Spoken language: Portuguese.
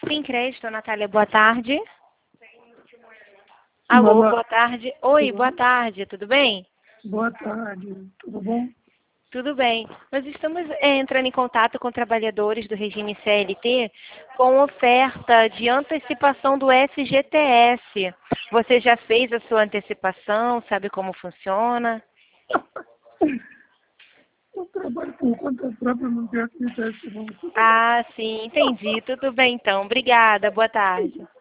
Fincrédito, Natália, boa tarde. Alô, boa tarde. Oi, boa tarde, tudo bem? Boa tarde, tudo bom? Tudo bem. Nós estamos entrando em contato com trabalhadores do regime CLT com oferta de antecipação do FGTS. Você já fez a sua antecipação? Sabe como funciona? Eu trabalho por conta própria, não tenho atividade. Ah, sim, entendi. Tudo bem então. Obrigada. Boa tarde.